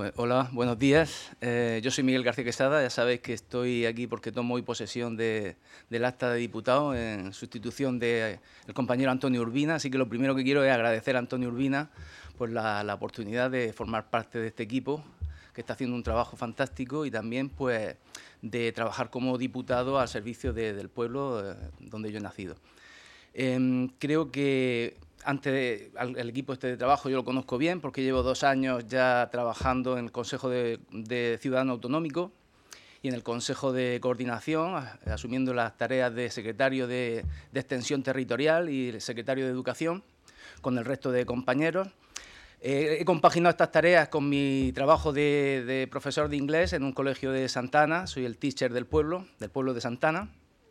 Pues hola, buenos días. Yo soy Miguel García Quesada. Ya sabéis que estoy aquí porque tomo hoy posesión del acta de diputado en sustitución del compañero Antonio Urbina. Así que lo primero que quiero es agradecer a Antonio Urbina por la oportunidad de formar parte de este equipo, que está haciendo un trabajo fantástico, y también pues de trabajar como diputado al servicio del pueblo donde yo he nacido. Creo que el equipo este de trabajo yo lo conozco bien porque llevo 2 años ya trabajando en el Consejo de Ciudadano Autonómico y en el Consejo de Coordinación, asumiendo las tareas de secretario de Extensión Territorial y secretario de Educación con el resto de compañeros. He compaginado estas tareas con mi trabajo de profesor de inglés en un colegio de Santana. Soy el teacher del pueblo de Santana.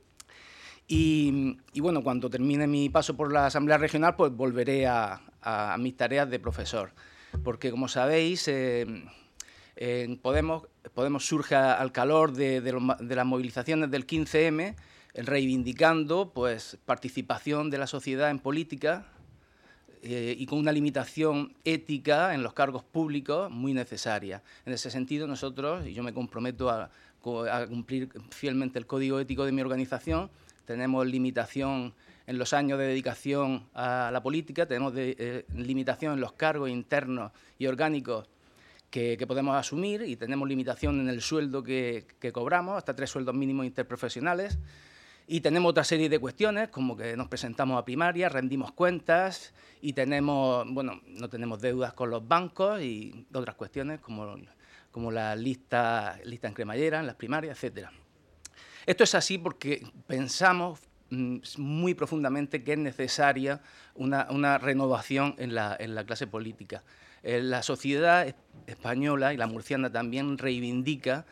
Y bueno, cuando termine mi paso por la Asamblea Regional, pues volveré a mis tareas de profesor. Porque, como sabéis, Podemos surge al calor de las movilizaciones del 15M, reivindicando pues, participación de la sociedad en política y con una limitación ética en los cargos públicos muy necesaria. En ese sentido, nosotros, y yo me comprometo a cumplir fielmente el código ético de mi organización, tenemos limitación en los años de dedicación a la política, tenemos limitación en los cargos internos y orgánicos que podemos asumir, y tenemos limitación en el sueldo que cobramos, hasta 3 sueldos mínimos interprofesionales, y tenemos otra serie de cuestiones, como que nos presentamos a primaria, rendimos cuentas y no tenemos deudas con los bancos, y otras cuestiones como la lista en cremallera, en las primarias, etcétera. Esto es así porque pensamos muy profundamente que es necesaria una renovación en la clase política. La sociedad española y la murciana también reivindica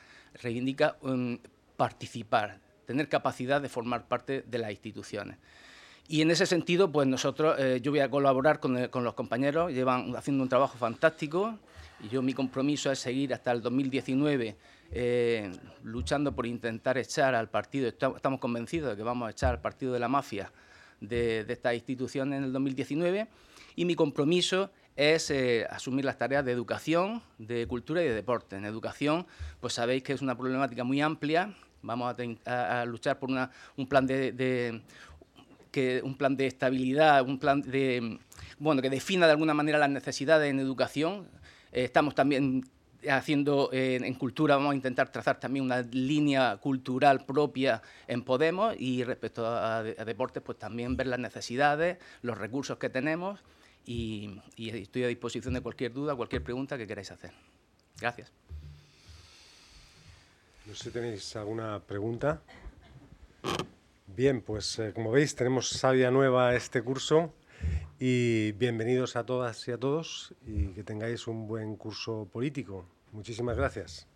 participar, tener capacidad de formar parte de las instituciones. Y en ese sentido, pues nosotros, yo voy a colaborar con los compañeros, llevan haciendo un trabajo fantástico, y mi compromiso es seguir hasta el 2019 luchando por intentar echar al partido. Estamos convencidos de que vamos a echar al partido de la mafia de estas instituciones en el 2019, y mi compromiso es asumir las tareas de educación, de cultura y de deporte. En educación, pues sabéis que es una problemática muy amplia. Vamos a luchar por un plan de estabilidad, un plan que defina de alguna manera las necesidades en educación. Estamos también haciendo en cultura, vamos a intentar trazar también una línea cultural propia en Podemos, y respecto a deportes, pues también ver las necesidades, los recursos que tenemos, y estoy a disposición de cualquier duda, cualquier pregunta que queráis hacer. Gracias. No sé si tenéis alguna pregunta. Bien, pues como veis tenemos savia nueva este curso, y bienvenidos a todas y a todos, y que tengáis un buen curso político. Muchísimas gracias.